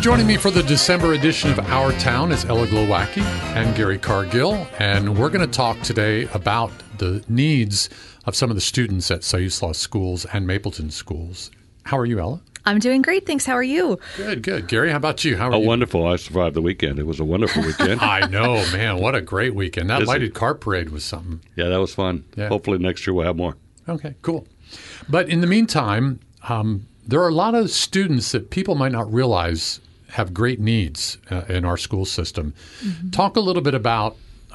Joining me for the December edition of Our Town is Ella Glowacki and Gary Cargill, and we're going to talk today about the needs of some of the students at Siuslaw schools and Mapleton schools. How are you, Ella? I'm doing great, thanks. How are you? Good, good. Gary, how about you? How are you? Wonderful. I survived the weekend. It was a wonderful weekend. I know, man. What a great weekend. That lighted cart parade was something. Yeah, that was fun. Yeah. Hopefully next year we'll have more. Okay, cool. But in the meantime, there are a lot of students that people might not realize have great needs in our school system. Mm-hmm. Talk a little bit about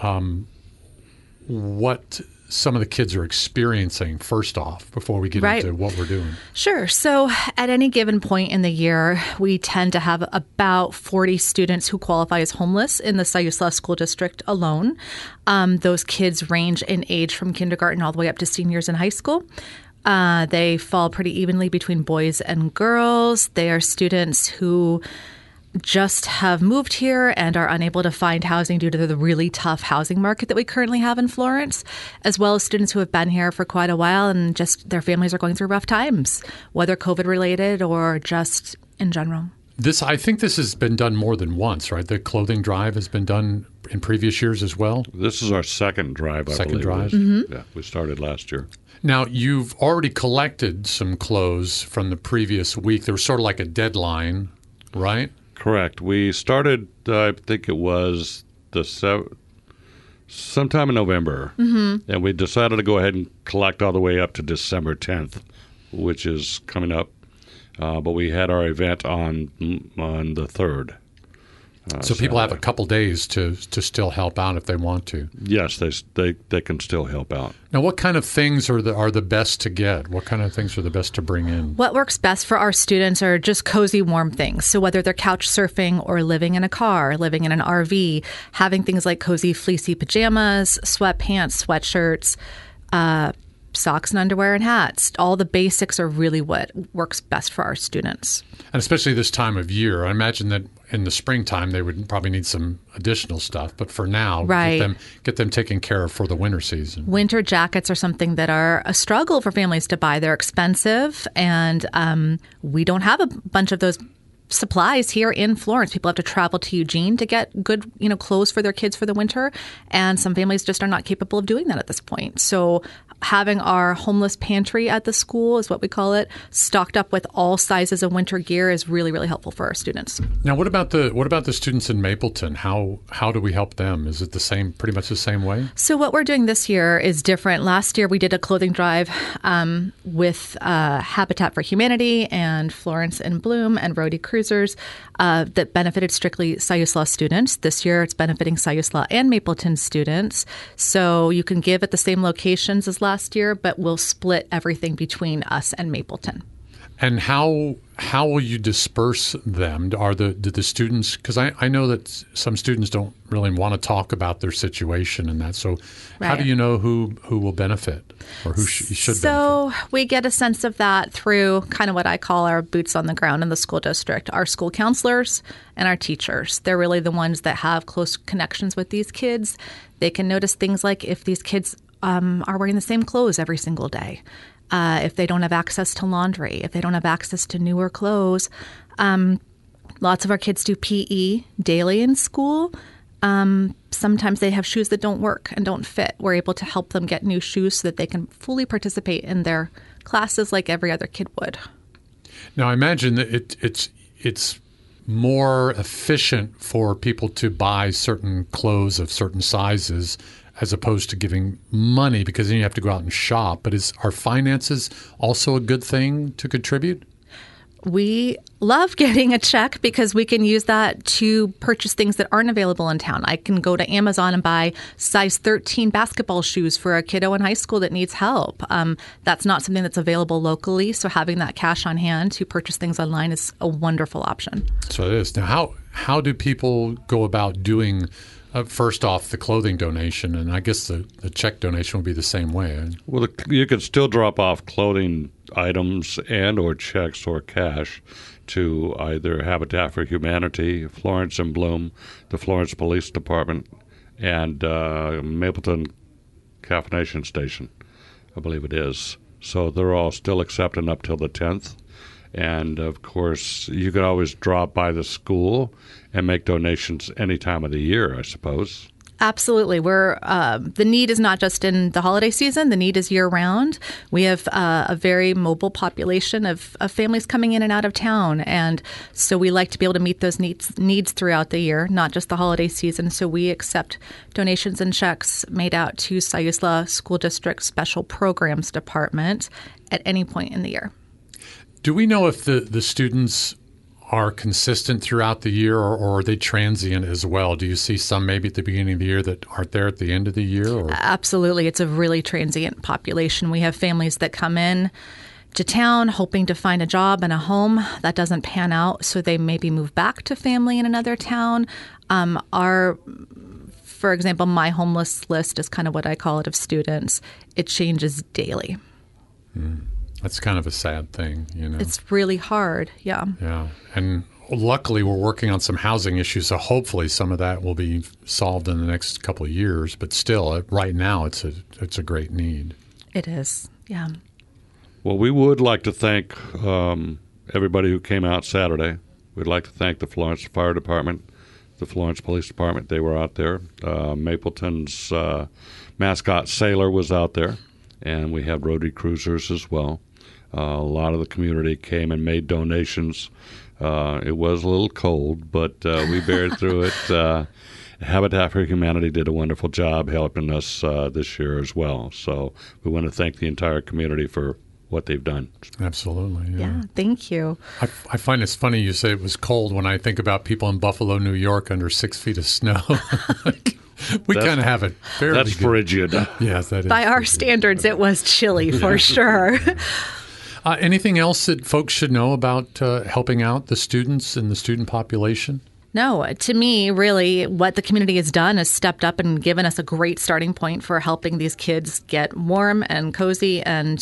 what some of the kids are experiencing first off before we get into what we're doing. Sure. So at any given point in the year, we tend to have about 40 students who qualify as homeless in the Siuslaw School District alone. Those kids range in age from kindergarten all the way up to seniors in high school. They fall pretty evenly between boys and girls. They are students who just have moved here and are unable to find housing due to the really tough housing market that we currently have in Florence, as well as students who have been here for quite a while and just their families are going through rough times, whether COVID related or just in general. I think this has been done more than once, right? The clothing drive has been done in previous years as well. This is our second drive, I believe. Mm-hmm. Yeah, we started last year. Now, you've already collected some clothes from the previous week. There was sort of like a deadline, right? Correct. We started, I think it was sometime in November, and we decided to go ahead and collect all the way up to December 10th, which is coming up. But we had our event on the 3rd. So people have a couple days to still help out if they want to. Yes, they can still help out. Now, what kind of things are the best to get? What kind of things are the best to bring in? What works best for our students are just cozy, warm things. So whether they're couch surfing or living in a car, living in an RV, having things like cozy, fleecy pajamas, sweatpants, sweatshirts, socks and underwear and hats. All the basics are really what works best for our students. And especially this time of year. I imagine that in the springtime they would probably need some additional stuff. But for now, get them taken care of for the winter season. Winter jackets are something that are a struggle for families to buy. They're expensive, and we don't have a bunch of those supplies here in Florence. People have to travel to Eugene to get good, clothes for their kids for the winter, and some families just are not capable of doing that at this point. So having our homeless pantry at the school, is what we call it, stocked up with all sizes of winter gear is really, really helpful for our students. Now, what about the students in Mapleton? How do we help them? Is it pretty much the same way? So what we're doing this year is different. Last year we did a clothing drive with Habitat for Humanity and Florence in Bloom and Rhodey Cruisers that benefited strictly Siuslaw students. This year it's benefiting Siuslaw and Mapleton students. So you can give at the same locations as last year, but we'll split everything between us and Mapleton. And how will you disperse them? Do the students, because I know that some students don't really want to talk about their situation and that. So how do you know who will benefit or who should benefit? So we get a sense of that through kind of what I call our boots on the ground in the school district, our school counselors and our teachers. They're really the ones that have close connections with these kids. They can notice things like if these kids are wearing the same clothes every single day. If they don't have access to laundry, if they don't have access to newer clothes. Lots of our kids do PE daily in school. Sometimes they have shoes that don't work and don't fit. We're able to help them get new shoes so that they can fully participate in their classes like every other kid would. Now, I imagine that it's more efficient for people to buy certain clothes of certain sizes as opposed to giving money, because then you have to go out and shop. But are finances also a good thing to contribute? We love getting a check because we can use that to purchase things that aren't available in town. I can go to Amazon and buy size 13 basketball shoes for a kiddo in high school that needs help. That's not something that's available locally, so having that cash on hand to purchase things online is a wonderful option. So it is. Now, how do people go about doing first off, the clothing donation, and I guess the check donation would be the same way. Well, you could still drop off clothing items and or checks or cash to either Habitat for Humanity, Florence and Bloom, the Florence Police Department, and Mapleton Caffeination Station, I believe it is. So they're all still accepting up till the 10th. And, of course, you could always drop by the school and make donations any time of the year, I suppose. Absolutely. The need is not just in the holiday season. The need is year-round. We have a very mobile population of families coming in and out of town. And so we like to be able to meet those needs throughout the year, not just the holiday season. So we accept donations and checks made out to Siuslaw School District Special Programs Department at any point in the year. Do we know if the students are consistent throughout the year, or are they transient as well? Do you see some maybe at the beginning of the year that aren't there at the end of the year? Or? Absolutely. It's a really transient population. We have families that come in to town hoping to find a job and a home. That doesn't pan out, so they maybe move back to family in another town. For example, my homeless list is kind of what I call it of students. It changes daily. That's kind of a sad thing, you know. It's really hard, yeah. Yeah, and luckily we're working on some housing issues, so hopefully some of that will be solved in the next couple of years. But still, right now, it's a great need. It is, yeah. Well, we would like to thank everybody who came out Saturday. We'd like to thank the Florence Fire Department, the Florence Police Department. They were out there. Mapleton's mascot Sailor was out there, and we had Rotary Cruisers as well. A lot of the community came and made donations. It was a little cold, but we bared through it. Habitat for Humanity did a wonderful job helping us this year as well. So we want to thank the entire community for what they've done. Absolutely. Yeah, thank you. I find it's funny you say it was cold when I think about people in Buffalo, New York under 6 feet of snow. We kind of have it fairly That's good. frigid. Yes, that is. By our standards, it was chilly for sure. Anything else that folks should know about helping out the students and the student population? No, to me, really, what the community has done is stepped up and given us a great starting point for helping these kids get warm and cozy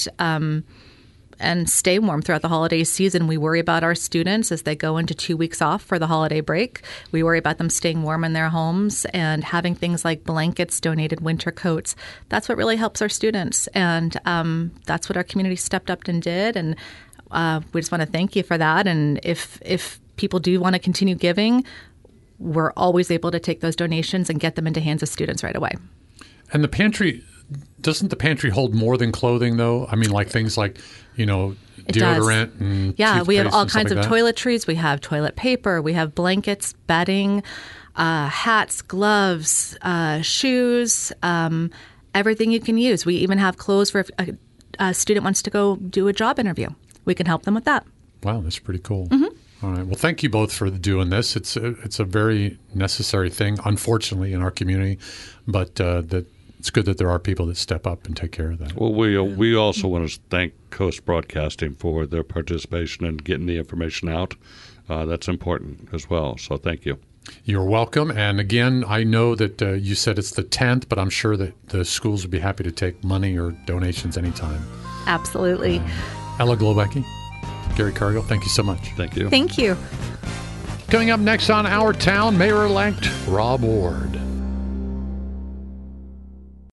and stay warm throughout the holiday season. We worry about our students as they go into 2 weeks off for the holiday break. We worry about them staying warm in their homes and having things like blankets, donated winter coats. That's what really helps our students. And that's what our community stepped up and did. And we just want to thank you for that. And if people do want to continue giving, we're always able to take those donations and get them into hands of students right away. And the pantry, doesn't the pantry hold more than clothing, though? I mean, like things like, deodorant and we have all toothpaste kinds and of stuff like that? toiletries. We have toilet paper. We have blankets, bedding, hats, gloves, shoes, everything you can use. We even have clothes for if a student wants to go do a job interview. We can help them with that. Wow, that's pretty cool. Mm-hmm. All right. Well, thank you both for doing this. It's a very necessary thing, unfortunately, in our community, but it's good that there are people that step up and take care of that. Well, we also want to thank Coast Broadcasting for their participation in getting the information out. That's important as well. So thank you. You're welcome. And again, I know that you said it's the 10th, but I'm sure that the schools would be happy to take money or donations anytime. Absolutely. Ella Globecki, Gary Cargill, thank you so much. Thank you. Thank you. Coming up next on Our Town, Mayor-elect Rob Ward.